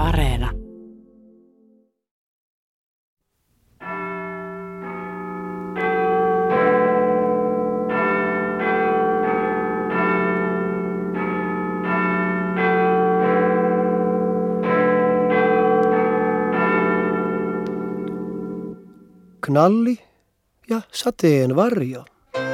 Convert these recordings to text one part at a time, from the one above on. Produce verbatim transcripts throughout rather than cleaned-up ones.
Areena. Knalli ja sateen varjo.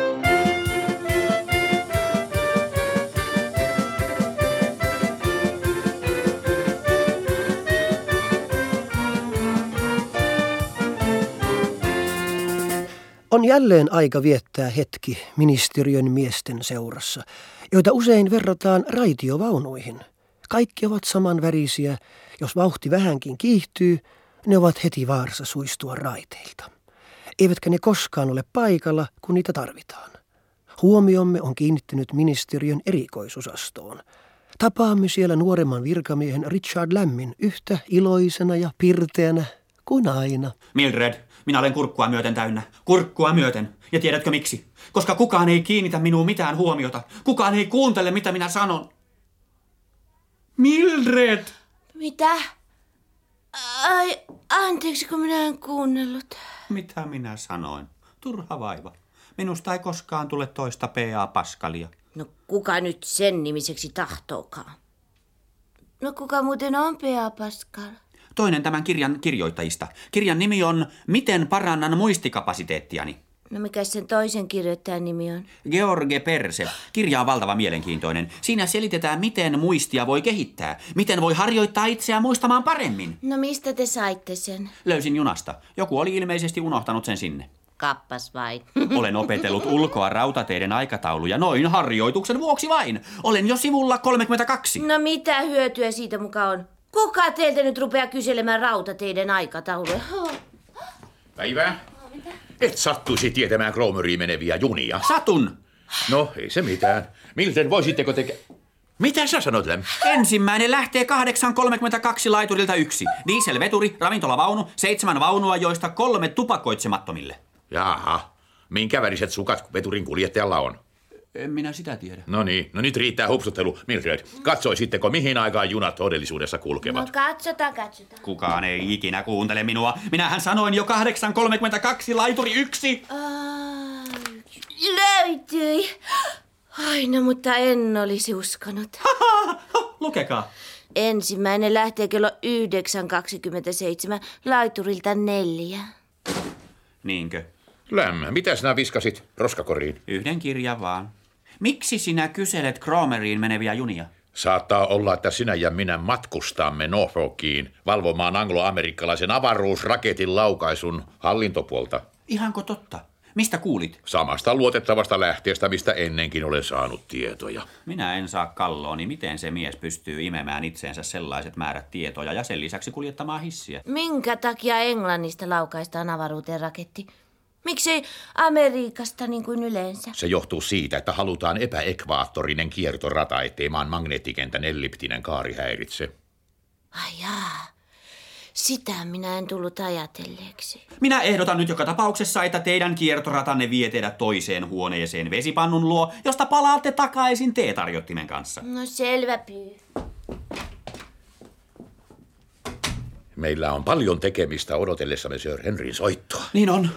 On jälleen aika viettää hetki ministeriön miesten seurassa, joita usein verrataan raitiovaunuihin. Kaikki ovat samanvärisiä. Jos vauhti vähänkin kiihtyy, ne ovat heti vaarassa suistua raiteilta. Eivätkä ne koskaan ole paikalla, kun niitä tarvitaan. Huomiomme on kiinnittynyt ministeriön erikoisosastoon. Tapaamme siellä nuoremman virkamiehen Richard Lammin yhtä iloisena ja pirteänä kuin aina. Mildred, minä olen kurkkua myöten täynnä. Kurkkua myöten. Ja tiedätkö miksi? Koska kukaan ei kiinnitä minuun mitään huomiota. Kukaan ei kuuntele, mitä minä sanon. Mildred! Mitä? Ai, anteeksi, kun minä en kuunnellut. Mitä minä sanoin? Turha vaiva. Minusta ei koskaan tule toista P A Pascalia. No kuka nyt sen nimiseksi tahtookaan? No kuka muuten on P A Pascal? Toinen tämän kirjan kirjoittajista. Kirjan nimi on Miten parannan muistikapasiteettiani. No mikä sen toisen kirjoittajan nimi on? George Perse. Kirja on valtavan mielenkiintoinen. Siinä selitetään, miten muistia voi kehittää. Miten voi harjoittaa itseään muistamaan paremmin. No mistä te saitte sen? Löysin junasta. Joku oli ilmeisesti unohtanut sen sinne. Kappas vai? Olen opetellut ulkoa rautateiden aikatauluja noin harjoituksen vuoksi vain. Olen jo sivulla kolmekymmentäkaksi. No mitä hyötyä siitä muka on? Kuka teiltä nyt rupeaa kyselemään rautateiden aikatauluja? Päivää. Et sattuisi tietämään Cromeriin meneviä junia. Satun. No, ei se mitään. Milten voisitteko tekee... Mitä sä sanot, Läm? Ensimmäinen lähtee kahdeksan kolmekymmentäkaksi laiturilta yksi. Dieselveturi, ravintolavaunu, seitsemän vaunua, joista kolme tupakoitsemattomille. Jaha. Minkä väriset sukat veturin kuljettajalla on? En minä sitä tiedä. No niin, no nyt riittää hupsuttelu. Mildred, katsoisitteko mihin aikaan junat todellisuudessa kulkevat? No katsotaan, katsotaan. Kukaan ei ikinä kuuntele minua. Minähän sanoin jo kahdeksan kolmekymmentäkaksi laituri yksi. Ai, löytyi. Ai no, mutta en olisi uskonut. Lukekaa. Ensimmäinen lähtee kello yhdeksän kaksikymmentäseitsemän laiturilta neljä. Niinkö? Lämmä, mitä sinä viskasit roskakoriin? Yhden kirjan vaan. Miksi sinä kyselet Cromeriin meneviä junia? Saattaa olla, että sinä ja minä matkustamme Norfolkiin valvomaan anglo-amerikkalaisen avaruusraketin laukaisun hallintopuolta. Ihanko totta? Mistä kuulit? Samasta luotettavasta lähteestä, mistä ennenkin olen saanut tietoja. Minä en saa kallooni, miten se mies pystyy imemään itseensä sellaiset määrät tietoja ja sen lisäksi kuljettamaan hissiä. Minkä takia Englannista laukaistaan avaruuteen raketti? Miksei Amerikasta niin kuin yleensä? Se johtuu siitä, että halutaan epäekvaattorinen kiertorata, ettei maan magneettikentän elliptinen kaari häiritse. Ai jaa, sitä minä en tullut ajatelleeksi. Minä ehdotan nyt joka tapauksessa, että teidän kiertoratanne vie teidät toiseen huoneeseen vesipannun luo, josta palaatte takaisin teetarjottimen kanssa. No selvä pyy. Meillä on paljon tekemistä odotellessamme Sir Henryn soittoa. Niin on.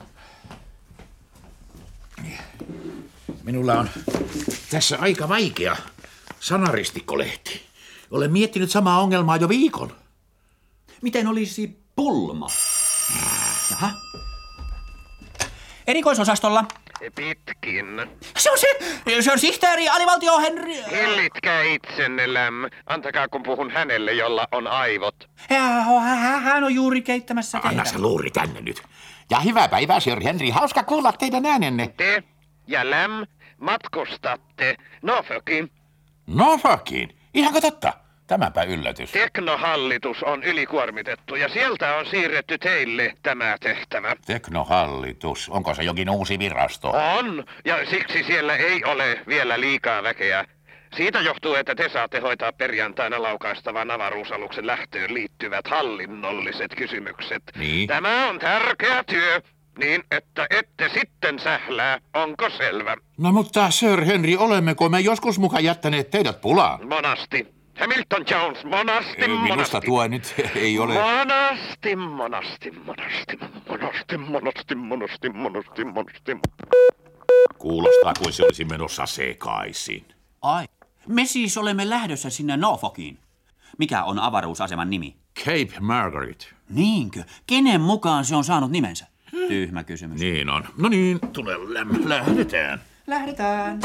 Minulla on tässä aika vaikea sanaristikkolehti. Olen miettinyt samaa ongelmaa jo viikon. Miten olisi pulma? Jaha. Erikoisosastolla. Pitkin. Se on se, se on sihteeri, alivaltio Henry. Hillitkää itsenne, Läm. Antakaa kun puhun hänelle, jolla on aivot. Hän on juuri keittämässä teitä. Anna se luuri tänne nyt. Ja hyvää päivää, Sir Henry. Hauska kuulla teidän äänenne. Te ja Läm matkustatte Norfolkiin. Norfolkiin? Ihanko totta? Tämäpä yllätys. Teknohallitus on ylikuormitettu ja sieltä on siirretty teille tämä tehtävä. Teknohallitus. Onko se jokin uusi virasto? On, ja siksi siellä ei ole vielä liikaa väkeä. Siitä johtuu, että te saatte hoitaa perjantaina laukaistavan avaruusaluksen lähtöön liittyvät hallinnolliset kysymykset. Niin? Tämä on tärkeä työ, niin että ette sitten sählää. Onko selvä? No mutta, Sir Henry, olemmeko me joskus mukaan jättäneet teidät pulaan? Monasti. Hamilton Jones, monasti, Minusta monasti. tuo nyt ei ole... Monasti, monasti, monasti, monasti, monasti, monasti, monasti, monasti. Kuulostaa kuin se olisi menossa sekaisin. Ai, me siis olemme lähdössä sinne Norfolkiin. Mikä on avaruusaseman nimi? Cape Margaret. Niinkö? Kenen mukaan se on saanut nimensä? Tyhmä kysymys. Niin on. No niin, tule lämmö. Lähdetään. Lähdetään.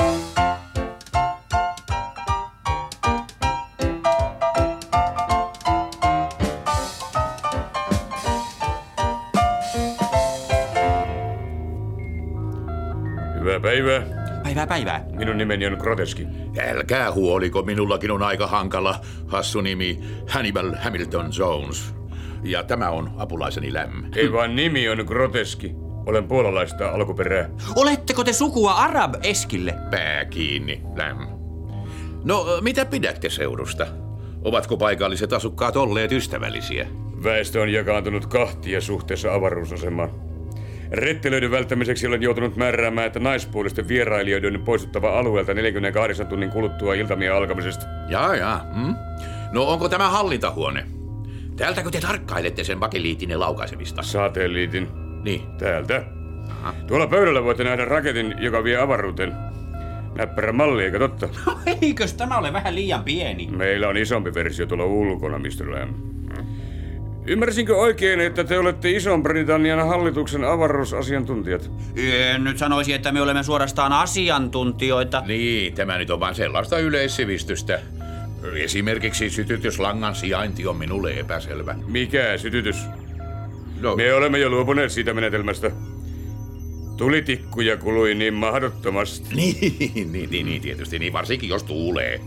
Hyvää päivää. Päivää päivää. Minun nimeni on Groteski. Älkää huoliko, minullakin on aika hankala hassu nimi Hannibal Hamilton Jones. Ja tämä on apulaiseni Lämm. Ei vaan nimi on Groteski. Olen puolalaista alkuperää. Oletteko te sukua Arab Eskille? Pää kiinni, Lämm. No, mitä pidätte seudusta? Ovatko paikalliset asukkaat olleet ystävällisiä? Väestö on jakaantunut kahtia suhteessa avaruusasemaan. Rettelöiden välttämiseksi olen joutunut määräämään, että naispuolisten vierailijoiden on poistuttava alueelta neljänkymmenenkahdeksan tunnin kuluttua iltamien alkamisesta. Jaa, jaa. Hmm? No, onko tämä hallintahuone? Täältäkö te tarkkailette sen bakeliitin laukaisemista? Satelliitin. Niin. Täältä. Aha. Tuolla pöydällä voitte nähdä raketin, joka vie avaruuteen. Näppärä malli, eikö totta? Eikös tämä ole vähän liian pieni? Meillä on isompi versio tuolla ulkona, mister Lamb. Ymmärsinkö oikein, että te olette Ison-Britannian hallituksen avaruusasiantuntijat? En nyt sanoisi, että me olemme suorastaan asiantuntijoita. Niin, tämä nyt on vain sellaista yleissivistystä. Esimerkiksi sytytyslangan sijainti on minulle epäselvä. Mikä sytytys? No, Me olemme jo luopuneet siitä menetelmästä. Tulitikkuja kului niin mahdottomasti. niin, niin, niin, niin, tietysti, niin varsinkin jos tuulee.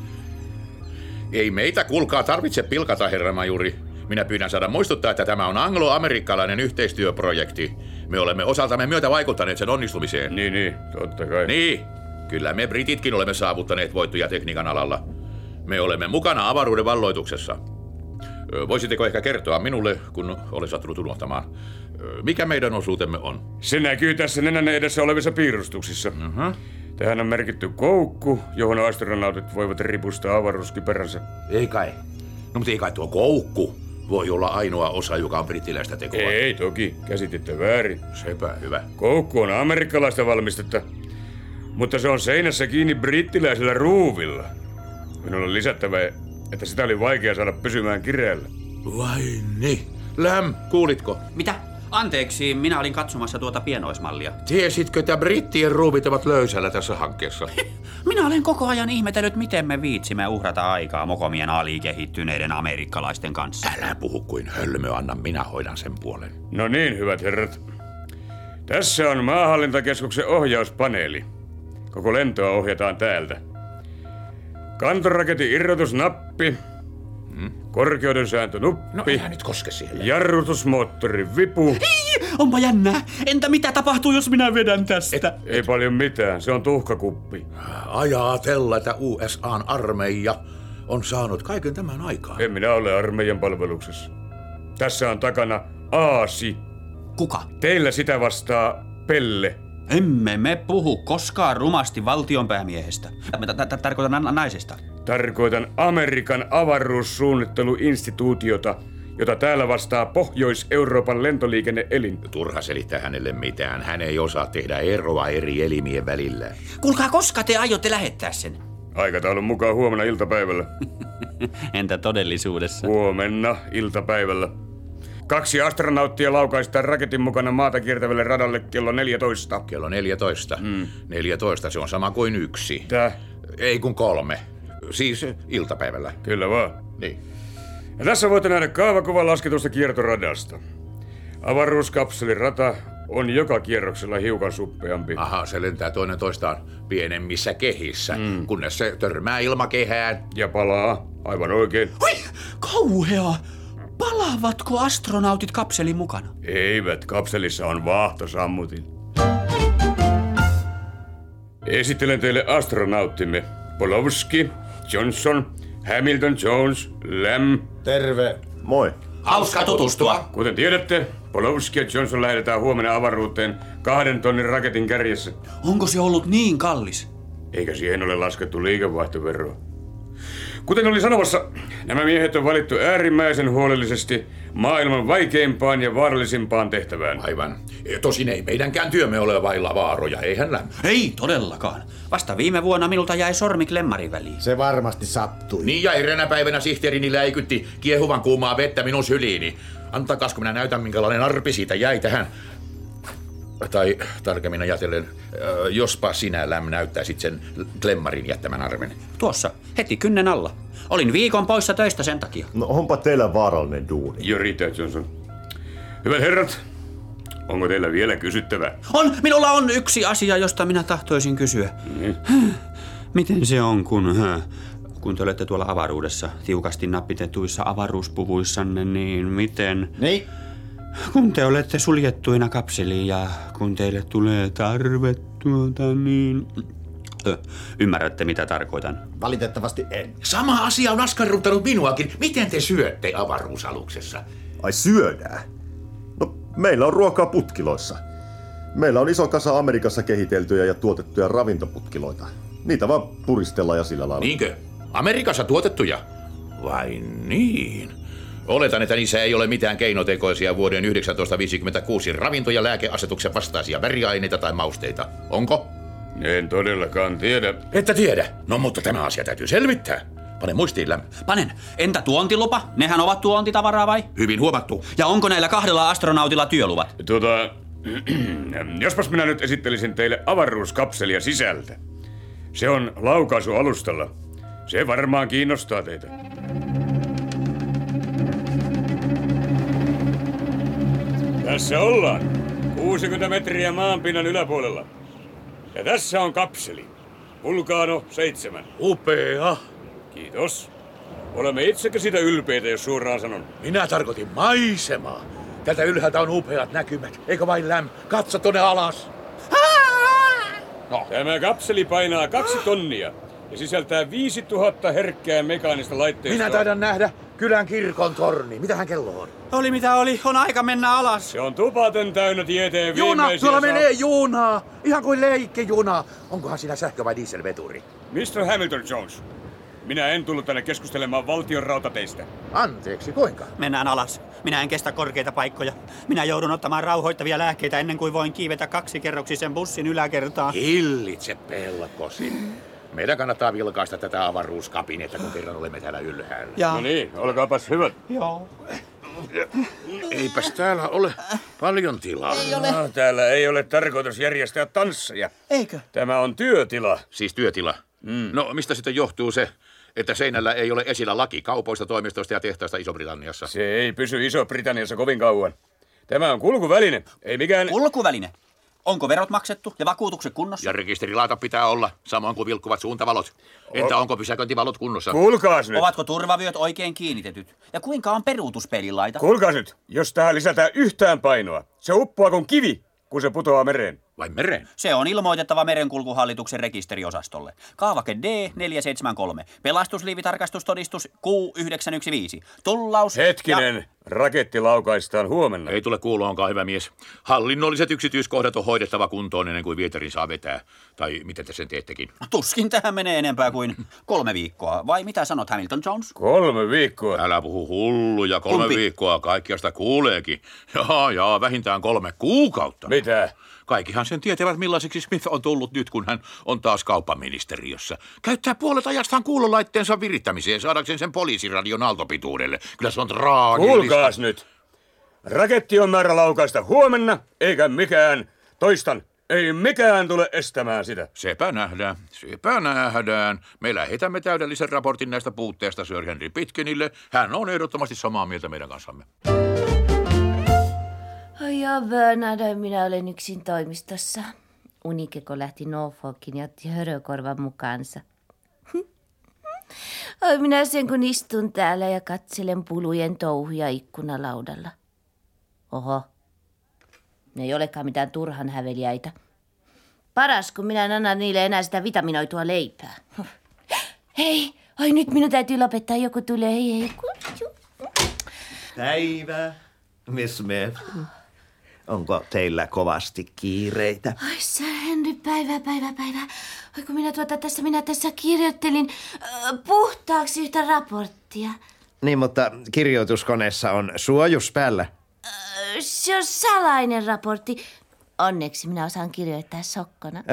Ei meitä, kuulkaa, tarvitse pilkata, herra majuri. Minä pyydän saada muistuttaa, että tämä on anglo-amerikkalainen yhteistyöprojekti. Me olemme osaltamme myötä vaikuttaneet sen onnistumiseen. Niin, niin, totta kai. Niin, kyllä me brititkin olemme saavuttaneet voittoja tekniikan alalla. Me olemme mukana avaruuden valloituksessa. Ö, Voisitteko ehkä kertoa minulle, kun olen sattunut unohtamaan, ö, mikä meidän osuutemme on? Se näkyy tässä nenänne edessä olevissa piirustuksissa. Uh-huh. Tähän on merkitty koukku, johon astronautit voivat ripustaa avaruuskypäränsä. Ei kai. No, mutta ei kai tuo koukku voi olla ainoa osa, joka on brittiläistä tekoa. Ei toki, käsititte väärin. Sepä hyvä. Koukku on amerikkalaista valmistetta, mutta se on seinässä kiinni brittiläisellä ruuvilla. Minun on lisättävä, että sitä oli vaikea saada pysymään kireällä. Vai niin? Läm, kuulitko? Mitä? Anteeksi, minä olin katsomassa tuota pienoismallia. Tiesitkö, että brittien ruuvit ovat löysällä tässä hankkeessa? Minä olen koko ajan ihmetellyt, miten me viitsimme uhrata aikaa mokomien alikehittyneiden amerikkalaisten kanssa. Älä puhu kuin hölmö, anna minä hoidan sen puolen. No niin, hyvät herrat. Tässä on maahallintakeskuksen ohjauspaneeli. Koko lentoa ohjataan täältä. Kantoraketin irrotusnappi, hmm? korkeuden sääntönuppi, No älä nyt koske siihen. jarrutusmoottorin vipu. Hei, onpa jännää. Entä mitä tapahtuu, jos minä vedän tästä? Ei paljon mitään, se on tuhkakuppi. Ajatella, että U S A:n armeija on saanut kaiken tämän aikaa. En minä ole armeijan palveluksessa. Tässä on takana aasi. Kuka? Teillä sitä vastaa Pelle. Emme me puhu koskaan rumasti valtionpäämiehestä. Tarkoitan naisesta. Tarkoitan Amerikan avaruussuunnitteluinstituutiota, jota täällä vastaa Pohjois-Euroopan lentoliikenneelin. Turha selittää hänelle mitään. Hän ei osaa tehdä eroa eri elimien välillä. Kuulkaa, koska te aiotte lähettää sen? Aikataulun mukaan huomenna iltapäivällä. Entä todellisuudessa? Huomenna iltapäivällä. Kaksi astronauttia laukaistaan raketin mukana maata kiertävälle radalle kello neljätoista. Kello neljätoista. Mm. neljätoista, se on sama kuin yksi. Tää? Ei kun kolme. Siis iltapäivällä. Kyllä vaan. Niin. Ja tässä voitte nähdä kaavakuvan lasketusta kiertoradasta. Avaruuskapselirata on joka kierroksella hiukan suppeampi. Aha, se lentää toinen toistaan pienemmissä kehissä, mm. kunnes se törmää ilmakehään. Ja palaa. Aivan oikein. Oi, kauheaa! Palaavatko astronautit kapselin mukana? Eivät, kapselissa on vaahtosammutin. Esittelen teille astronauttimme. Polowski, Johnson, Hamilton Jones, Lamb. Terve. Moi. Hauska tutustua. Kuten tiedätte, Polowski ja Johnson lähdetään huomenna avaruuteen kahden tonnin raketin kärjessä. Onko se ollut niin kallis? Eikä siihen ole laskettu liikevaihtoveroa. Kuten oli sanomassa, nämä miehet on valittu äärimmäisen huolellisesti maailman vaikeimpaan ja vaarallisimpaan tehtävään. Aivan. Tosin ei meidänkään työmme ole vailla vaaroja, eihän lämmö. Ei todellakaan. Vasta viime vuonna minulta jäi sormi klemmarin väliin. Se varmasti sattui. Niin ja eräänä päivänä sihteerini läikytti kiehuvan kuumaa vettä minun syliini. Antakaas, kun minä näytän, minkälainen arpi siitä jäi tähän. Tai tarkemmin ajatellen, jospa sinä, Läm, näyttäisit sen klemmarin jättämän armen. Tuossa, heti kynnen alla. Olin viikon poissa töistä sen takia. No onpa teillä vaarallinen duuni. Jo riittää, Johnson. Hyvät herrat, onko teillä vielä kysyttävää? On, minulla on yksi asia, josta minä tahtoisin kysyä. Mm. Miten se on, kun, kun te olette tuolla avaruudessa tiukasti nappitetuissa avaruuspuvuissanne, niin miten... Niin? Kun te olette suljettuina kapseliin ja kun teille tulee tarve tuota, niin... Ö, ymmärrätte, mitä tarkoitan? Valitettavasti en. Sama asia on askarruttanut minuakin. Miten te syötte avaruusaluksessa? Ai syödään? No, meillä on ruokaa putkiloissa. Meillä on iso kasa Amerikassa kehiteltyjä ja tuotettuja ravintoputkiloita. Niitä vaan puristellaan ja sillä lailla. Niinkö? Amerikassa tuotettuja? Vai niin? Oletan, että niissä ei ole mitään keinotekoisia vuoden yhdeksäntoistaviisikymmentäkuusi ravinto- ja lääkeasetuksen vastaisia väriaineita tai mausteita. Onko? En todellakaan tiedä. Että tiedä. No mutta tämä asia täytyy selvittää. Pane muistiin, Läm. Panen. Entä tuontilupa? Nehän ovat tuontitavaraa vai? Hyvin huomattu. Ja onko näillä kahdella astronautilla työluvat? Tuota, jospas minä nyt esittelisin teille avaruuskapselia sisältä. Se on laukaisualustalla. Se varmaan kiinnostaa teitä. Tässä ollaan. kuusikymmentä metriä maanpinnan yläpuolella. Ja tässä on kapseli. Vulcano seitsemän. Upea. Kiitos. Olemme itsekin siitä ylpeitä, jos suoraan sanon. Minä tarkoitin maisemaa. Tältä ylhäältä on upeat näkymät. Eikö vain, Läm? Katso tonne alas. No. Tämä kapseli painaa kaksi tonnia ja sisältää viisituhatta herkkää mekaanista laitteistoa. Minä taidan nähdä kylän kirkon torni. Mitähän kello on? Oli mitä oli, on aika mennä alas. Se on tupaten täynnä tieteen Juna, viimeisiä... tuolla saa... menee junaa. Ihan kuin leikkijuna. Onkohan siinä sähkö- vai dieselveturi? mister Hamilton Jones, minä en tullut tänne keskustelemaan valtion rautateistä. Anteeksi, kuinka? Mennään alas. Minä en kestä korkeita paikkoja. Minä joudun ottamaan rauhoittavia lääkkeitä ennen kuin voin kiivetä kaksikerroksisen bussin yläkertaan. Hillitse pelkosi. Meidän kannattaa vilkaista tätä avaruuskabinetta, kun kerran olemme täällä ylhäällä. Ja... No niin, olkaapas hyvät. Joo. Eipäs täällä ole paljon tilaa. Ei ole. No, täällä ei ole tarkoitus järjestää tansseja. Eikö? Tämä on työtila. Siis työtila. Mm. No, mistä sitten johtuu se, että seinällä ei ole esillä laki kaupoista, toimistoista ja tehtaista Iso-Britanniassa? Se ei pysy Iso-Britanniassa kovin kauan. Tämä on kulkuväline, ei mikään... Kulkuväline. Onko verot maksettu ja vakuutukset kunnossa? Ja rekisterilaita pitää olla, samoin kuin vilkkuvat suuntavalot. Entä onko pysäköintivalot kunnossa? Kuulkaas nyt. Ovatko turvavyöt oikein kiinnitetyt? Ja kuinka on peruutuspelilaita? Kuulkaas nyt. Jos tähän lisätään yhtään painoa, se uppoaa kuin kivi, kun se putoaa mereen. Vai mereen? Se on ilmoitettava Merenkulkuhallituksen rekisteriosastolle. Kaavake D neljä seitsemän kolme. Pelastusliivitarkastustodistus Q yhdeksän yksi viisi. Tullaus... Hetkinen. Ja... Raketti laukaistaan huomenna. Ei tule kuuloonkaan, hyvä mies. Hallinnolliset yksityiskohdat on hoidettava kuntoon ennen kuin Vieterin saa vetää. Tai miten te sen teettekin? Tuskin tähän menee enempää kuin kolme viikkoa. Vai mitä sanot, Hamilton Jones? Kolme viikkoa? Älä puhu hulluja. Kolme Kumpi? viikkoa. Kaikkiasta kuuleekin. Jaa, jaa, vähintään kolme kuukautta. Mitä? Kaikkihan sen tietävät, millaiseksi Smith on tullut nyt, kun hän on taas kauppaministeriössä. Käyttää puolet ajastaan kuulolaitteensa virittämiseen saadakseen sen poliisiradion aaltopituudelle. Kyllä se on traagillista. Kuulkaas nyt. Raketti on määrä laukaista huomenna, eikä mikään, toistan, ei mikään tule estämään sitä. Sepä nähdään, sepä nähdään. Me lähetämme täydellisen raportin näistä puutteista Sir Henry Pitkinille. Hän on ehdottomasti samaa mieltä meidän kanssamme. Ai ja Bernard, minä olen yksin toimistossa. Unikeko lähti Norfolkin ja otti hörökorvan mukaansa. Ai minä sen kun istun täällä ja katselen pulujen touhuja ikkunalaudalla. Oho, ne ei olekaan mitään turhan häveliäitä. Paras, kun minä en anna niille enää sitä vitaminoitua leipää. Hei, ai nyt minun täytyy lopettaa, joku tulee. Hei, hei. Päivää, Miss Smith. Onko teillä kovasti kiireitä? Ai sä Henry, päivä, päivä, päivä. Oi kun minä tuota tässä, minä tässä kirjoittelin äh, puhtaaksi yhtä raporttia. Niin, mutta kirjoituskoneessa on suojus päällä. Äh, se on salainen raportti. Onneksi minä osaan kirjoittaa sokkona.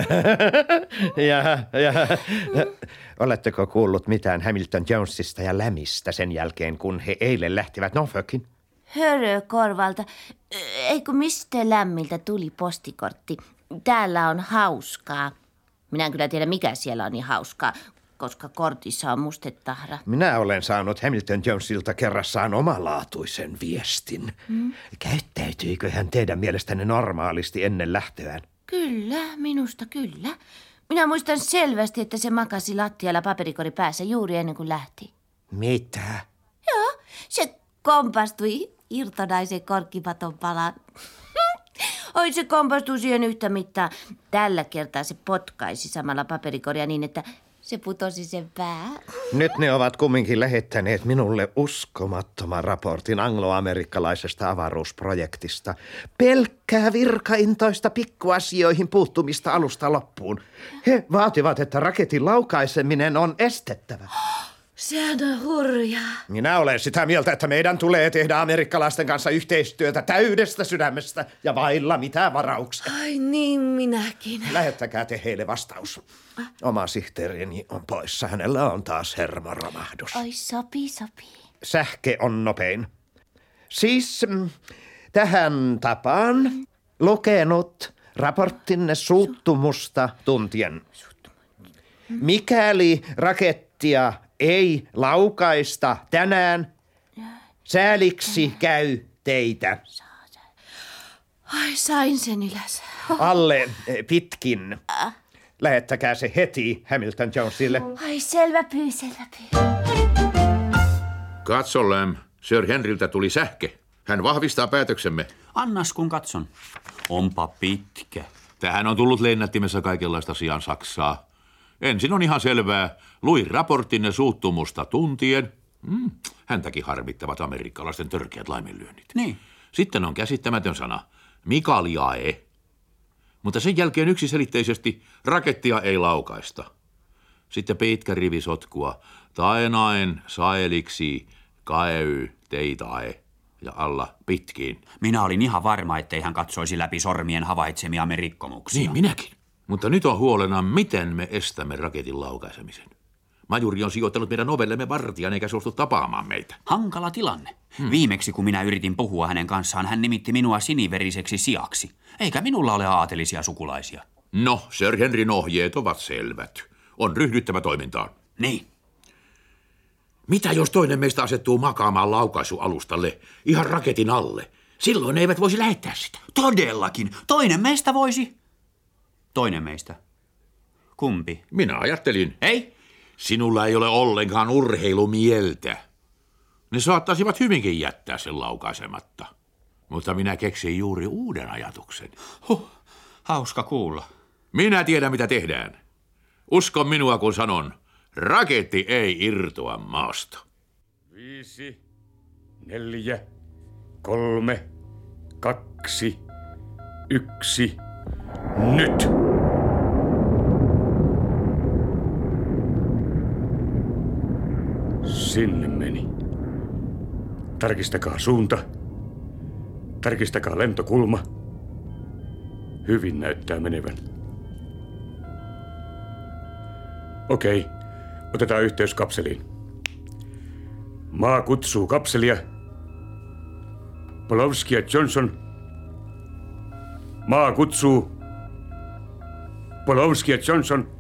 ja, ja. Mm. Oletteko kuullut mitään Hamilton Jonesista ja Lämistä sen jälkeen, kun he eilen lähtivät Norfolkin? Hörö korvalta. Ei kun mistä Lämmiltä tuli postikortti. Täällä on hauskaa. Minä en kyllä tiedä, mikä siellä on niin hauskaa, koska kortissa on mustetahra. Minä olen saanut Hamilton Jonesilta kerrassaan omalaatuisen viestin. Hmm? Käyttäytyykö hän teidän mielestänne normaalisti ennen lähtöään? Kyllä, minusta kyllä. Minä muistan selvästi, että se makasi lattialla paperikori päässä juuri ennen kuin lähti. Mitä? Joo, se kompastui irtonaisen korkkipaton palaan. Oi, se kompastui siihen yhtä mittaa. Tällä kertaa se potkaisi samalla paperikoria niin, että se putosi sen pää. Nyt ne ovat kumminkin lähettäneet minulle uskomattoman raportin angloamerikkalaisesta avaruusprojektista. Pelkkää virkaintoista pikkuasioihin puuttumista alusta loppuun. He vaativat, että raketin laukaiseminen on estettävä. Sehän on hurjaa. Minä olen sitä mieltä, että meidän tulee tehdä amerikkalaisten kanssa yhteistyötä täydestä sydämestä ja vailla mitään varauksia. Ai niin, minäkin. Lähettäkää te heille vastaus. Oma sihteerini on poissa. Hänellä on taas hermoromahdus. Ai, sopii, sopii. Sähke on nopein. Siis mm, tähän tapaan lukenut raporttinne suuttumusta tuntien. Mikäli rakettia ei laukaista tänään, sääliksi käy teitä. Ai, sain sen ylös. Alle pitkin. Lähettäkää se heti Hamilton Jonesille. Ai, selvä pyy, selvä pyy. Katso, Läm. Sir Henryltä tuli sähke. Hän vahvistaa päätöksemme. Annas kun katson. Onpa pitkä. Tähän on tullut lennättimessä kaikenlaista sian saksaa. Ensin on ihan selvää. Luin raporttinne suuttumusta tuntien. Mm, häntäkin harmittavat amerikkalaisten törkeät laiminlyönnit. Niin. Sitten on käsittämätön sana. Mikaliae. Mutta sen jälkeen yksiselitteisesti rakettia ei laukaista. Sitten pitkä rivi sotkua. Taenaen saeliksi kaey teitae. Ja alla pitkiin. Minä olin ihan varma, ettei hän katsoisi läpi sormien havaitsemiamme rikkomuksia. Niin, minäkin. Mutta nyt on huolena, miten me estämme raketin laukaisemisen. Majuri on sijoittanut meidän ovellemme vartijan eikä suostu tapaamaan meitä. Hankala tilanne. Hmm. Viimeksi, kun minä yritin puhua hänen kanssaan, hän nimitti minua siniveriseksi siaksi. Eikä minulla ole aatelisia sukulaisia. No, Sir Henryn ohjeet ovat selvät. On ryhdyttävä toimintaan. Niin. Mitä jos toinen meistä asettuu makaamaan laukaisualustalle ihan raketin alle? Silloin ne eivät voisi lähettää sitä. Todellakin. Toinen meistä voisi. Toinen meistä. Kumpi? Minä ajattelin. Ei. Sinulla ei ole ollenkaan urheilumieltä. Ne saattaisivat hyvinkin jättää sen laukaisematta. Mutta minä keksin juuri uuden ajatuksen. Huh, hauska kuulla. Minä tiedän, mitä tehdään. Usko minua, kun sanon, raketti ei irtoa maasta. Viisi, neljä, kolme, kaksi, yksi, nyt! Sinne meni. Tarkistakaa suunta. Tarkistakaa lentokulma. Hyvin näyttää menevän. Okei, otetaan yhteys kapseliin. Maa kutsuu kapselia. Polowski ja Johnson. Maa kutsuu. Polowski ja Johnson.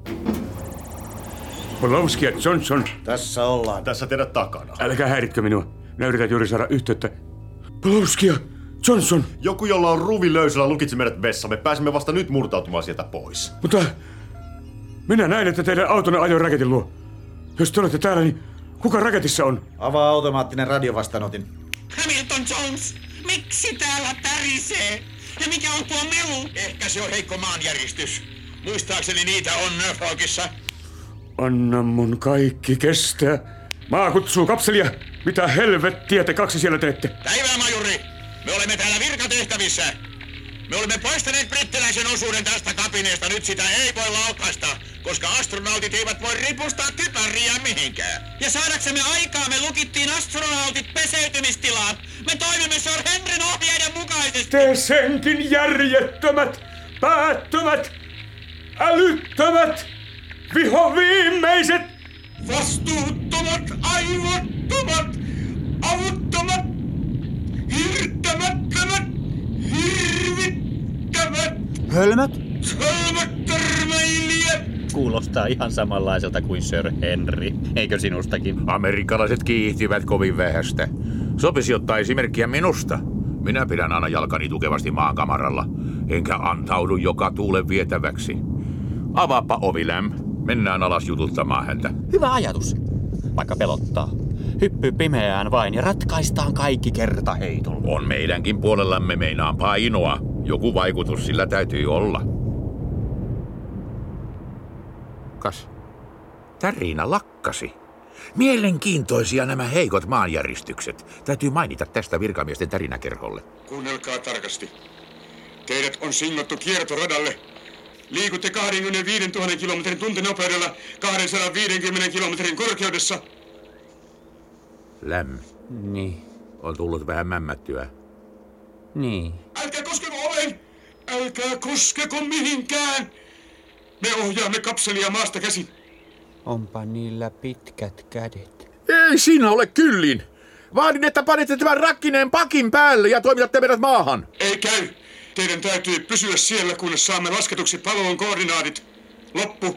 Polowski ja Johnson. Tässä ollaan. Tässä teidät takana. Älkää häiritkö minua. Minä yritän juuri saada yhteyttä. Polowski ja Johnson. Joku, jolla on ruuvi löysällä, lukitsi meidät vessaan. Me pääsimme vasta nyt murtautumaan sieltä pois. Mutta minä näin, että teidän autonne ajoi raketin luo. Jos te olette täällä, niin kuka raketissa on? Avaa automaattinen radiovastaanotin. Hamilton Jones, miksi täällä tärisee? Ja mikä on tuo melu? Ehkä se on heikko maanjäristys. Muistaakseni niitä on Norfolkissa. Anna mun kaikki kestää. Maa kutsuu kapselia. Mitä helvettiä te kaksi siellä teette? Päivää, majuri. Me olemme täällä virkatehtävässä. tehtävissä. Me olemme poistaneet brittiläisen osuuden tästä kabineesta, nyt sitä ei voi laukaista, koska astronautit eivät voi ripustaa typäriä mihinkään. Ja saadaksemme aikaa me lukittiin astronautit peseytymistilaan. Me toimimme Sir Henryn ohjeiden mukaisesti. Te senkin järjettömät, päättömät, älyttömät, vihoviimeiset, vastuuttomat, aivottomat, avuttomat, hirttämättömät, hirvittävät, Hölmöt? hölmöt törmäilijät. Kuulostaa ihan samanlaiselta kuin Sir Henry. Eikö sinustakin? Amerikkalaiset kiihtyvät kovin vähästä. Sopisi ottaa esimerkkiä minusta. Minä pidän aina jalkani tukevasti maankamaralla, enkä antaudu joka tuulen vietäväksi. Avaappa ovi, Läm. Mennään alas jututtamaan häntä. Hyvä ajatus. Vaikka pelottaa. Hyppy pimeään vain ja ratkaistaan kaikki kertaheitolla. On meidänkin puolellamme meinaan painoa. Joku vaikutus sillä täytyy olla. Kas, tärinä lakkasi. Mielenkiintoisia nämä heikot maanjäristykset. Täytyy mainita tästä virkamiesten tärinäkerholle. Kuunnelkaa tarkasti. Teidät on singottu kiertoradalle. Liikutte kaksikymmentäviisituhatta kilometrin tuntinopeudella kaksisataaviisikymmentä kilometrin korkeudessa. Läm. Niin. On tullut vähän mämmättyä. Niin. Älkää koskeko oveen! Älkää koskeko mihinkään! Me ohjaamme kapselia maasta käsin. Onpa niillä pitkät kädet. Ei siinä ole kyllin. Vaadin, että panette tämän rakkineen pakin päälle ja toimitatte meidät maahan. Ei käy. Teidän täytyy pysyä siellä, kunnes saamme lasketuksi palvelun koordinaatit. Loppu.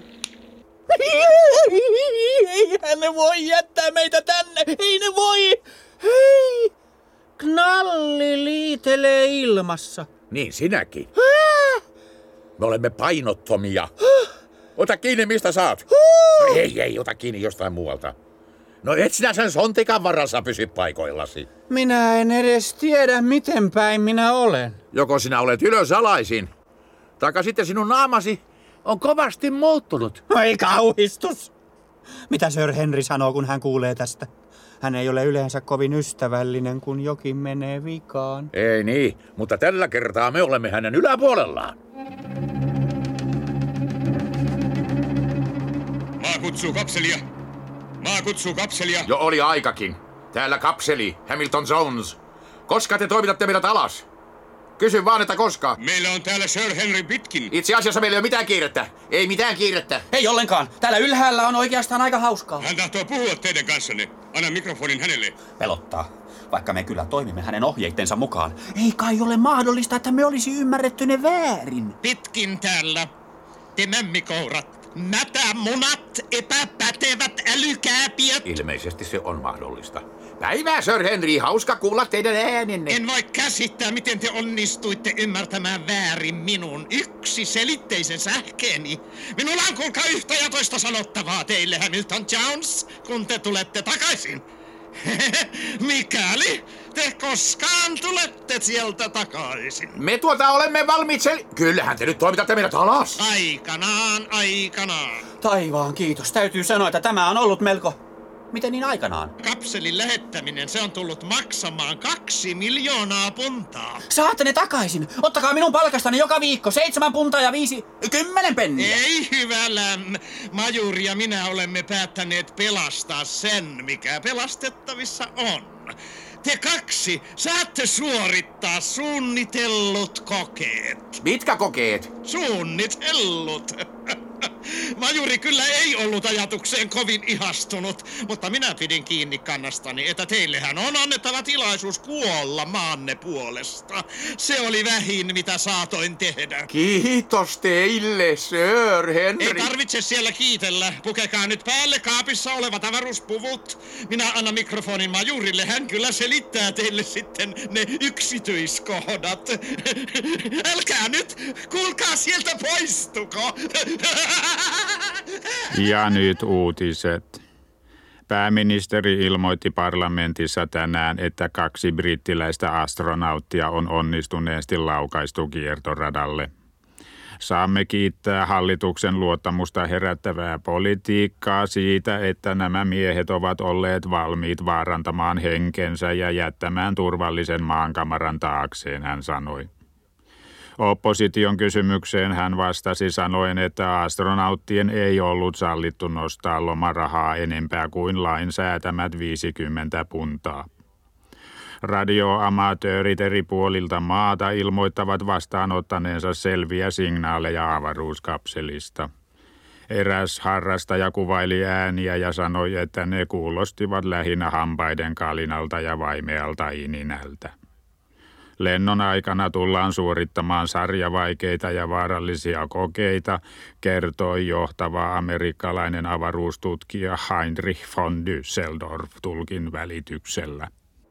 Eihän ne voi jättää meitä tänne. Ei ne voi. Hei. Knalli liitelee ilmassa. Niin sinäkin. Me olemme painottomia. Ota kiinni mistä saat. No ei, ei, ota kiinni jostain muualta. No et sinä sen sontikan varassa pysy paikoillasi. Minä en edes tiedä, miten päin minä olen. Joko sinä olet ylösalaisin, taikka sitten sinun naamasi on kovasti muuttunut. Oi kauhistus! Mitä Sir Henry sanoo, kun hän kuulee tästä? Hän ei ole yleensä kovin ystävällinen, kun jokin menee vikaan. Ei niin, mutta tällä kertaa me olemme hänen yläpuolellaan. Maa kutsuu kapselia. Maa kutsuu kapselia. Jo oli aikakin. Täällä kapseli, Hamilton Jones. Koska te toimitatte meidät alas? Kysyn vaan, että koska. Meillä on täällä Sir Henry Pitkin. Itse asiassa meillä ei ole mitään kiirettä. Ei mitään kiirettä. Ei ollenkaan. Täällä ylhäällä on oikeastaan aika hauskaa. Hän tahtoo puhua teidän kanssanne. Anna mikrofonin hänelle. Pelottaa. Vaikka me kyllä toimimme hänen ohjeittensa mukaan. Ei kai ole mahdollista, että me olisi ymmärretty ne väärin. Pitkin täällä. Te mämmikourat. Mätämunat, epäpätevät älykääpiöt. Ilmeisesti se on mahdollista. Päivää, Sir Henry. Hauska kuulla teidän äänenne. En voi käsittää, miten te onnistuitte ymmärtämään väärin minun yksiselitteisen sähkeeni. Minulla on kuulkaa yhtä ja toista sanottavaa teille, Hamilton Jones, kun te tulette takaisin. Mikäli te koskaan tulette sieltä takaisin. Me tuota olemme valmiit sel... Kyllähän te nyt toimitatte meidät alas. Aikanaan, aikanaan. Taivaan kiitos. Täytyy sanoa, että tämä on ollut melko... Miten niin aikanaan? Kapselin lähettäminen, se on tullut maksamaan kaksi miljoonaa puntaa. Saatte ne takaisin. Ottakaa minun palkastani joka viikko seitsemän puntaa ja viisi, kymmenen penniä. Ei hyvä läm. Majuri ja minä olemme päättäneet pelastaa sen, mikä pelastettavissa on. Te kaksi saatte suorittaa suunnitellut kokeet. Mitkä kokeet? Suunnitellut. Majuri kyllä ei ollut ajatukseen kovin ihastunut, mutta minä pidin kiinni kannastani, että teillehän on annettava tilaisuus kuolla maanne puolesta. Se oli vähin, mitä saatoin tehdä. Kiitos teille, Sir Henry. Ei tarvitse siellä kiitellä. Pukekaa nyt päälle kaapissa olevat avaruuspuvut. Minä annan mikrofonin majurille. Hän kyllä selittää teille sitten ne yksityiskohdat. Älkää nyt, kuulkaa sieltä poistuko. Ja nyt uutiset. Pääministeri ilmoitti parlamentissa tänään, että kaksi brittiläistä astronauttia on onnistuneesti laukaistu kiertoradalle. Saamme kiittää hallituksen luottamusta herättävää politiikkaa siitä, että nämä miehet ovat olleet valmiit vaarantamaan henkensä ja jättämään turvallisen maankamaran taakseen, hän sanoi. Opposition kysymykseen hän vastasi sanoen, että astronauttien ei ollut sallittu nostaa lomarahaa enempää kuin lain säätämät viisikymmentä puntaa. Radioamatöörit eri puolilta maata ilmoittavat vastaanottaneensa selviä signaaleja avaruuskapselista. Eräs harrastaja kuvaili ääniä ja sanoi, että ne kuulostivat lähinnä hampaiden kalinalta ja vaimealta ininältä. Lennon aikana tullaan suorittamaan sarjavaikeita ja vaarallisia kokeita, kertoi johtava amerikkalainen avaruustutkija Heinrich von Düsseldorf tulkin välityksellä.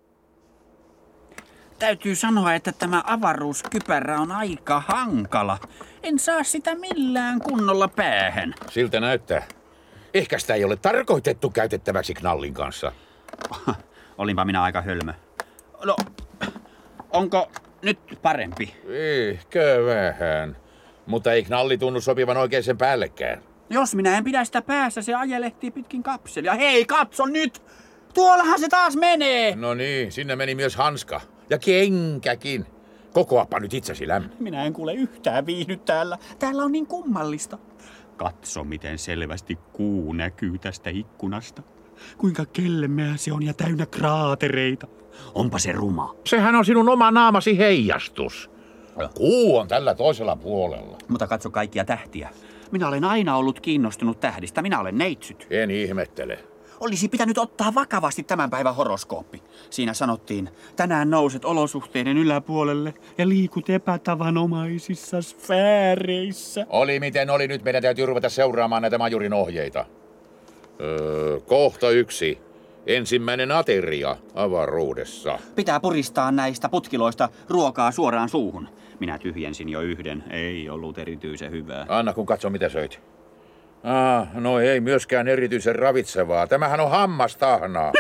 Täytyy sanoa, että tämä avaruuskypärä on aika hankala. En saa sitä millään kunnolla päähän. Siltä näyttää. Ehkä sitä ei ole tarkoitettu käytettäväksi knallin kanssa. Olinpa minä aika hölmö. No, onko nyt parempi? Ehkä vähän. Mutta ei knalli tunnu sopivan oikein sen päällekään. Jos minä en pidä sitä päässä, se ajelehtii pitkin kapselia. Hei, katso nyt! Tuollahan se taas menee! No niin, sinne meni myös hanska. Ja kenkäkin. Kokoapa nyt itsesi lämmön. Minä en kuule yhtään viihdy täällä. Täällä on niin kummallista. Katso, miten selvästi kuu näkyy tästä ikkunasta. Kuinka kelmeä se on ja täynnä kraatereita. Onpa se ruma. Sehän on sinun oma naamasi heijastus. Kuu on tällä toisella puolella. Mutta katso kaikkia tähtiä. Minä olen aina ollut kiinnostunut tähdistä. Minä olen neitsyt. En ihmettele. Olisi pitänyt ottaa vakavasti tämän päivän horoskooppi. Siinä sanottiin, tänään nouset olosuhteiden yläpuolelle ja liikut epätavanomaisissa sfääreissä. Oli miten oli, nyt meidän täytyy ruveta seuraamaan näitä majurin ohjeita. Öö, kohta yksi. Ensimmäinen ateria avaruudessa. Pitää puristaa näistä putkiloista ruokaa suoraan suuhun. Minä tyhjensin jo yhden. Ei ollut erityisen hyvää. Anna kun katso mitä söit. Ah, no ei myöskään erityisen ravitsevaa. Tämähän on hammastahnaa.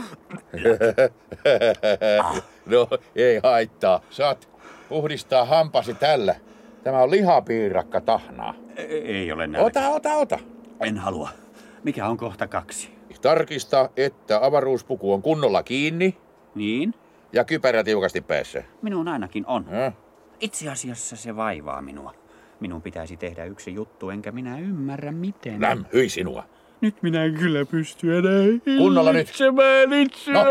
No, ei haittaa. Saat puhdistaa hampasi tällä. Tämä on lihapiirakka tahnaa. Ei, ei ole nälkä. Ota, ota, ota. En halua. Mikä on kohta kaksi? Tarkista, että avaruuspuku on kunnolla kiinni. Niin? Ja kypärä tiukasti päässä. Minun ainakin on. Ja? Itse asiassa se vaivaa minua. Minun pitäisi tehdä yksi juttu, enkä minä ymmärrä miten. Läm, hyi sinua. Nyt minä en kyllä pysty enää kunnolla nyt. Itsemään itse. No.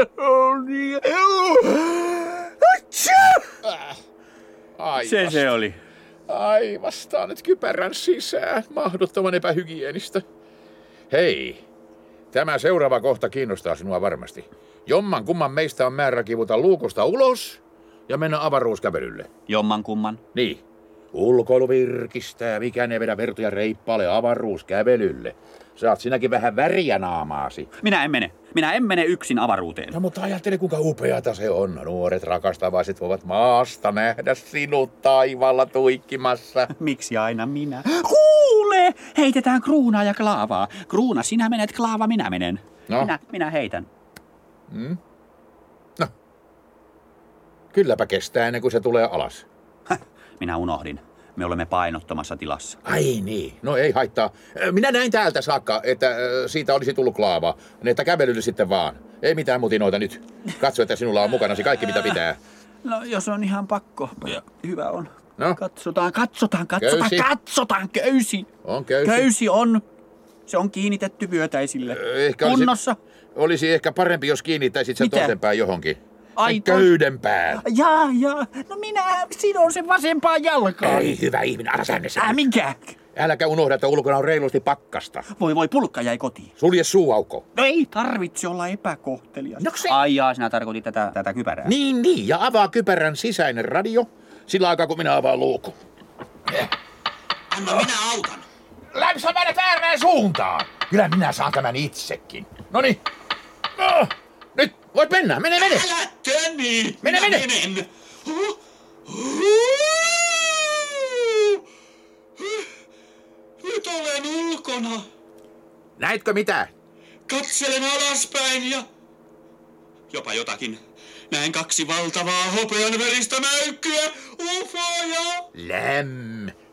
Ai se se oli. Ai, vastaa nyt kypärän sisään. Mahdottoman epähygienistä. Hei, tämä seuraava kohta kiinnostaa sinua varmasti. Jomman kumman meistä on määrä kivuta luukusta ulos ja mennä avaruuskävelylle. Jomman kumman? Niin. Ulkoilu virkistää, mikään ei vedä vertoja reippaalle avaruuskävelylle. Saat sinäkin vähän väriä naamaasi. Minä en mene. Minä en mene yksin avaruuteen. No mutta ajattele kuinka upeata se on. Nuoret rakastavaiset voivat maasta nähdä sinut taivaalla tuikkimassa. Miksi aina minä? Kuule! Heitetään kruunaa ja klaavaa. Kruuna, sinä menet, klaava, minä menen. No. Minä, minä heitän. Hmm? No. Kylläpä kestää ennen kuin se tulee alas. Häh, minä unohdin. Me olemme painottomassa tilassa. Ai niin, no ei haittaa. Minä näin täältä saakka, että siitä olisi tullut klaava. Että kävelylle sitten vaan. Ei mitään mutinoita nyt. Katso, että sinulla on mukanasi kaikki mitä pitää. No jos on ihan pakko. Hyvä on. No. Katsotaan, katsotaan, katsotaan, Köysi. katsotaan. Köysi. On köysi. Köysi on. Se on kiinnitetty vyötäisille. Ehkä kunnossa. Olisi, olisi ehkä parempi, jos kiinnittäisit sen Mitä? toisen pään johonkin. Ai, köyden pään. Jaa, jaa. No minä sidon sen vasempaan jalkaan. Ei hyvä ihminen, älä tänne sen. Ää, minkä? Äläkä unohda, että ulkona on reilusti pakkasta. Voi voi, pulkka jäi kotiin. Sulje suuaukko. No ei tarvitse olla epäkohtelias. No se... Ai jaa, sinä tarkoitit tätä, tätä kypärää. Niin, niin. Ja avaa kypärän sisäinen radio. Sillä aikaa, kun minä avaan luukun. Anna minä autan. Lämpsä menet ääreen suuntaan. Kyllä minä saan tämän itsekin. Noniin. No, nyt voit mennä. Mene, mene. Älä töni. Mene, minä mene. Menen. Nyt olen ulkona. Näitkö mitä? Katselen alaspäin ja jopa jotakin. Näen kaksi valtavaa hopeanveristä mäykkyä, ufoja. Läm.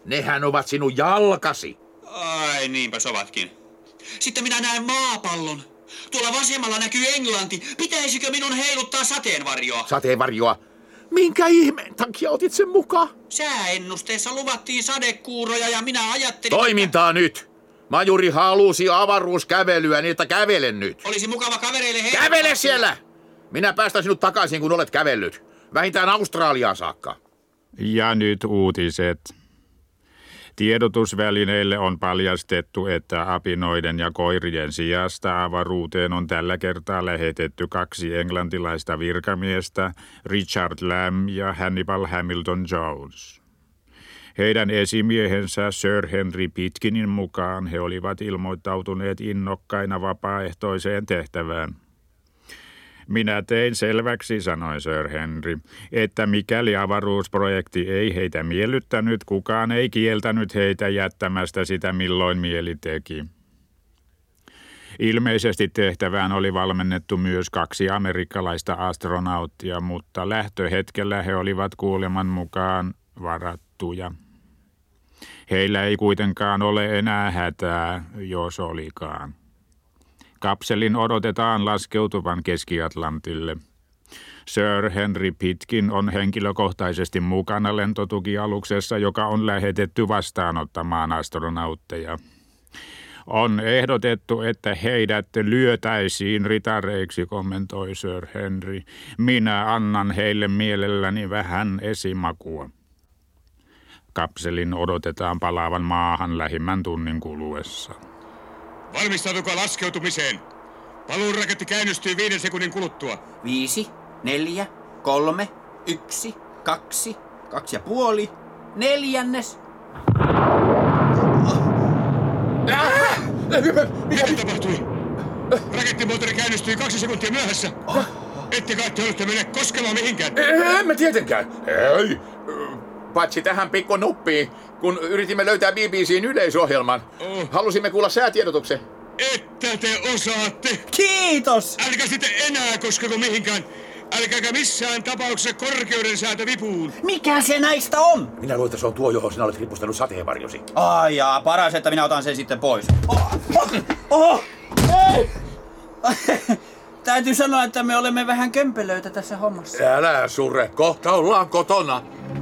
Nehän ovat sinun jalkasi. Ai niinpäs ovatkin. Sitten minä näen maapallon. Tuolla vasemmalla näkyy Englanti. Pitäisikö minun heiluttaa sateenvarjoa? Sateenvarjoa? Minkä ihmeen takia otit sen mukaan? Sääennusteessa luvattiin sadekuuroja ja minä ajattelin... Toimintaa että... nyt! Majuri halusi avaruuskävelyä, niin että kävele nyt. Olisi mukava kavereille heiluttaa... Kävele siellä! Minä päästän sinut takaisin, kun olet kävellyt. Vähintään Australiaan saakka. Ja nyt uutiset. Tiedotusvälineille on paljastettu, että apinoiden ja koirien sijasta avaruuteen on tällä kertaa lähetetty kaksi englantilaista virkamiestä, Richard Lamb ja Hannibal Hamilton Jones. Heidän esimiehensä Sir Henry Pitkinin mukaan he olivat ilmoittautuneet innokkaina vapaaehtoiseen tehtävään. Minä tein selväksi, sanoi Sir Henry, että mikäli avaruusprojekti ei heitä miellyttänyt, kukaan ei kieltänyt heitä jättämästä sitä milloin mieli teki. Ilmeisesti tehtävään oli valmennettu myös kaksi amerikkalaista astronauttia, mutta lähtöhetkellä he olivat kuuleman mukaan varattuja. Heillä ei kuitenkaan ole enää hätää, jos olikaan. Kapselin odotetaan laskeutuvan Keski-Atlantille. Sir Henry Pitkin on henkilökohtaisesti mukana lentotukialuksessa, joka on lähetetty vastaanottamaan astronautteja. On ehdotettu, että heidät lyötäisiin ritareiksi, kommentoi Sir Henry. Minä annan heille mielelläni vähän esimakua. Kapselin odotetaan palaavan maahan lähimmän tunnin kuluessa. Valmistautukaa laskeutumiseen. Paluuraketti käynnistyy viiden sekunnin kuluttua. Viisi, neljä, kolme, yksi, kaksi, kaksi ja puoli, neljännes. Mitä tapahtui? Rakettimoottori käynnistyi kaksi sekuntia myöhässä. Ette kai te olette mene koskemaan mihinkään. Emme tietenkään. Ei. Paitsi tähän pikku nuppiin, kun yritimme löytää B B C:n yleisohjelman. Oh. Halusimme kuulla säätiedotuksen. Että te osaatte. Kiitos! Älkää sitten enää koskeko mihinkään. Älkääkä missään tapauksessa korkeuden säätä vipuun. Mikä se näistä on? Minä luulen, että se on tuo, johon sinä olet ripustanut sateenvarjosi. Ai jaa, paras, että minä otan sen sitten pois. Oh, oh, oh, ei! Täytyy sanoa, että me olemme vähän kömpelöitä tässä hommassa. Älä surre, kohta ollaan kotona.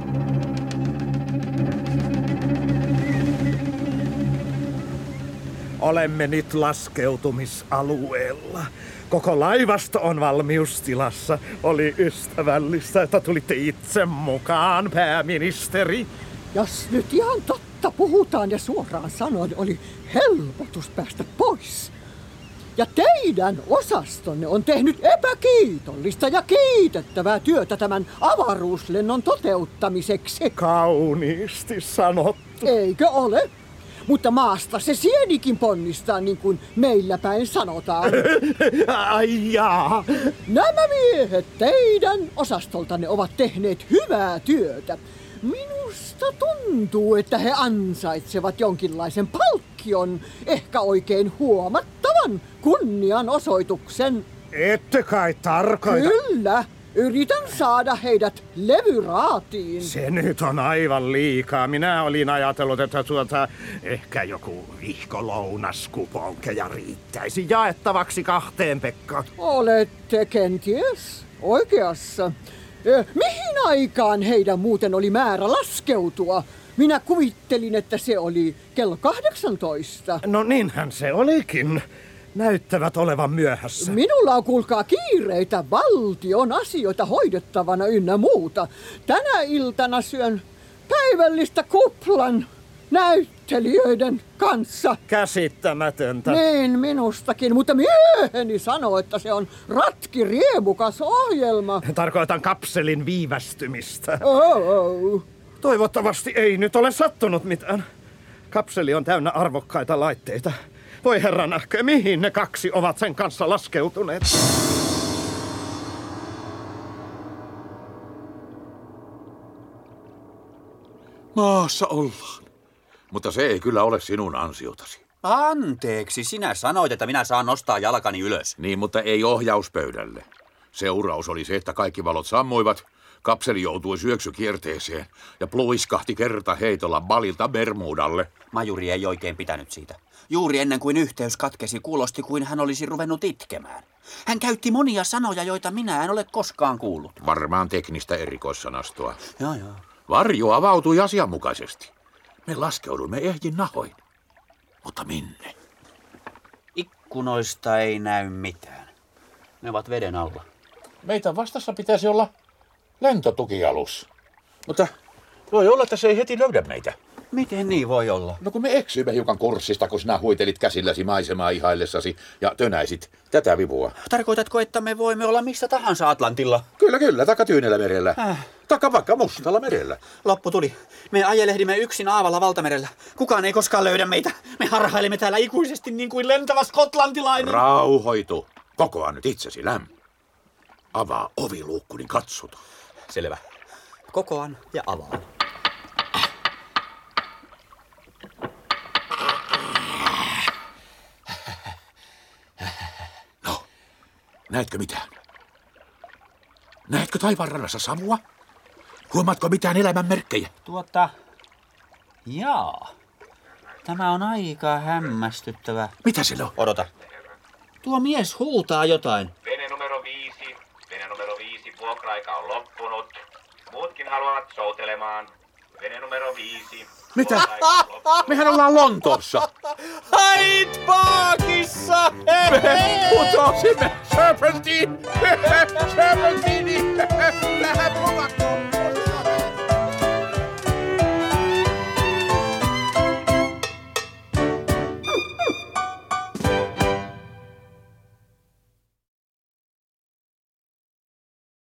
Olemme nyt laskeutumisalueella. Koko laivasto on valmiustilassa. Oli ystävällistä, että tulitte itse mukaan, pääministeri. Jos nyt ihan totta puhutaan ja suoraan sanoen, oli helpotus päästä pois. Ja teidän osastonne on tehnyt epäkiitollista ja kiitettävää työtä tämän avaruuslennon toteuttamiseksi. Kauniisti sanottu. Eikö ole? Mutta maasta se sienikin ponnistaa, niin kuin meillä päin sanotaan. Ai jaa. Nämä miehet teidän osastoltanne ovat tehneet hyvää työtä. Minusta tuntuu, että he ansaitsevat jonkinlaisen palkkion, ehkä oikein huomattavan kunnianosoituksen. Ette kai tarkoita... Kyllä. Yritän saada heidät levyraatiin. Se nyt on aivan liikaa. Minä olin ajatellut, että tuota ehkä joku vihkolounaskuponkeja riittäisi jaettavaksi kahteen Pekkaan. Olette kenties oikeassa. Mihin aikaan heidän muuten oli määrä laskeutua? Minä kuvittelin, että se oli kello kahdeksantoista. No niinhän se olikin. Näyttävät olevan myöhässä. Minulla on kuulkaa kiireitä valtion asioita hoidettavana ynnä muuta. Tänä iltana syön päivällistä kuplan näyttelijöiden kanssa. Käsittämätöntä. Niin minustakin, mutta mieheni sanoo, että se on ratkiriemukas ohjelma. Tarkoitan kapselin viivästymistä. Oh. Toivottavasti ei nyt ole sattunut mitään. Kapseli on täynnä arvokkaita laitteita. Voi herran ähkö, mihin ne kaksi ovat sen kanssa laskeutuneet? Maassa ollaan. Mutta se ei kyllä ole sinun ansiotasi. Anteeksi, sinä sanoit, että minä saan nostaa jalkani ylös. Niin, mutta ei ohjauspöydälle. Seuraus oli se, että kaikki valot sammuivat, kapseli joutui syöksykierteeseen ja pluiskahti kerta heitolla Balilta Bermudalle. Majuri ei oikein pitänyt siitä. Juuri ennen kuin yhteys katkesi, kuulosti kuin hän olisi ruvennut itkemään. Hän käytti monia sanoja, joita minä en ole koskaan kuullut. Varmaan teknistä erikoissanastoa. Joo, joo. Varjo avautui asianmukaisesti. Me laskeuduimme ehjin nahoin. Mutta minne? Ikkunoista ei näy mitään. Ne ovat veden alla. Meitä vastassa pitäisi olla lentotukialus. Mutta voi olla, että se ei heti löydä meitä. Miten niin voi olla? No kun me eksyimme hiukan kurssista, kun sinä huitelit käsilläsi maisemaa ihaillessasi ja tönäisit tätä vivua. Tarkoitatko, että me voimme olla missä tahansa Atlantilla? Kyllä, kyllä, taka Tyynellä merellä. Äh. Taka vaikka Mustalla merellä. Loppu tuli. Me ajelehdimme yksin aavalla valtamerellä. Kukaan ei koskaan löydä meitä. Me harhailemme täällä ikuisesti niin kuin lentävä skotlantilainen. Rauhoitu. Kokoa nyt itsesi lämm. Avaa oviluukku, niin katsotaan. Selvä. Kokoan ja avaan. No, näetkö mitään? Näetkö taivaanrannassa savua? Huomaatko mitään elämän merkkejä? Tuota, jaa. Tämä on aika hämmästyttävä. Mitä sillä on? Odota. Tuo mies huutaa jotain. Vene numero viisi. Vene numero viisi. Vuokra-aika on loppunut. Muutkin haluavat soutelemaan. Vene numero viisi. Mitä? Mehän ollaan Lontoossa. Hyde Parkissa! Me putosimme! Serpentine! Serpentine!